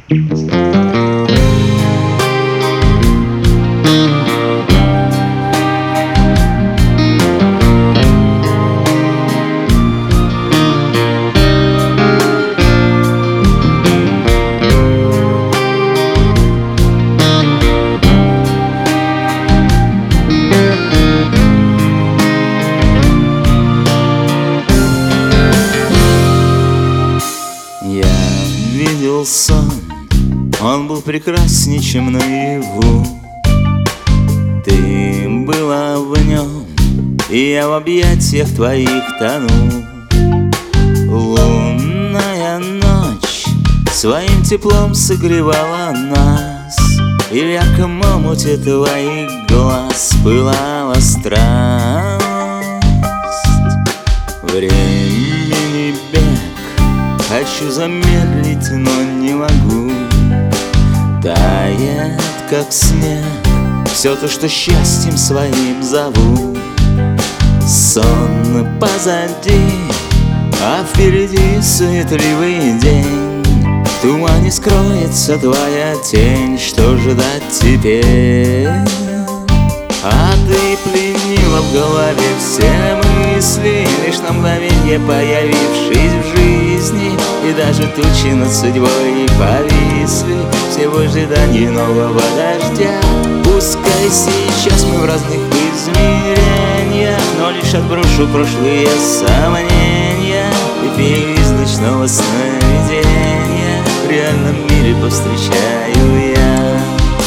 Видел сон, он был прекраснее, чем наяву. Ты была в нем, и я в объятиях твоих тону. Лунная ночь своим теплом согревала нас, и в ярком омуте твоих глаз пылала страсть. Времени бег, хочу замедлить, но не могу. Тает, как снег, все то, что счастьем своим зову. Сон позади, а впереди суетливый день. В тумане скроется твоя тень, что ждать теперь? А ты пленила в голове все мысли, лишь на мгновенье появившись в жизни. И даже тучи над судьбой повисли, все в ожидании нового дождя. Пускай сейчас мы в разных измерениях, но лишь отброшу прошлые сомнения и перейду из ночного сновидения в реальном мире повстречаю я.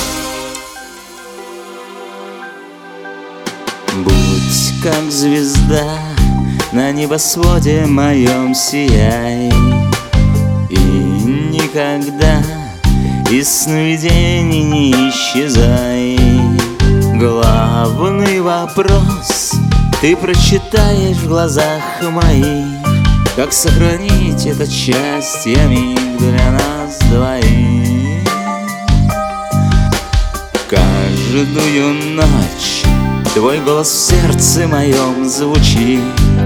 Будь как звезда на небосводе моем сияй, и никогда из сновидений не исчезай. Главный вопрос ты прочитаешь в глазах моих: как сохранить этот счастье миг для нас двоих. Каждую ночь твой голос в сердце моем звучит.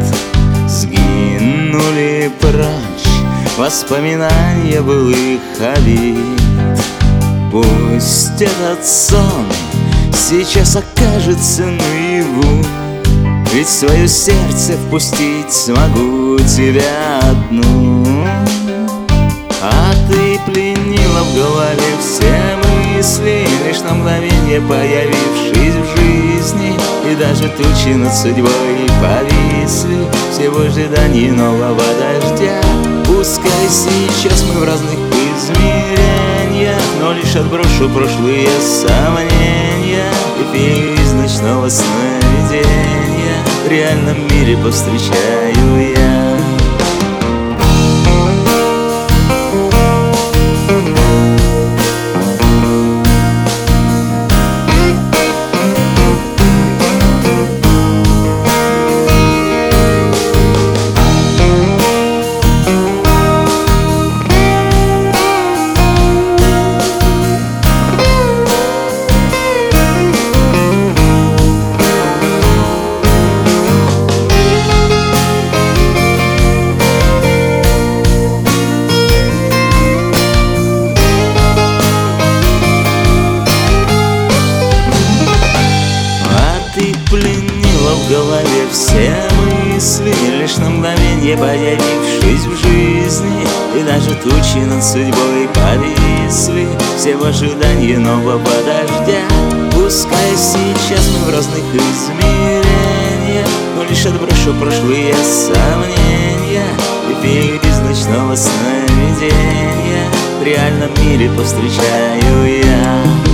Сгинули прочь воспоминания былых обид. Пусть этот сон сейчас окажется наяву, ведь в свое сердце впустить смогу тебя одну. А ты пленила в голове все мысли, лишь на мгновенье появившись в жизни. И даже тучи над судьбой повисли, все в ожидании нового дождя. Пускай сейчас мы в разных измерениях, но лишь отброшу прошлые сомнения и перейду из ночного сновидения в реальном мире повстречаю я. В голове все мысли, лишь на мгновенье появившись в жизни. И даже тучи над судьбой повисли, все в ожидании нового дождя. Пускай сейчас мы в разных измерениях, но лишь отброшу прошлые сомнения и перейду из ночного сновидения в реальном мире повстречаю я.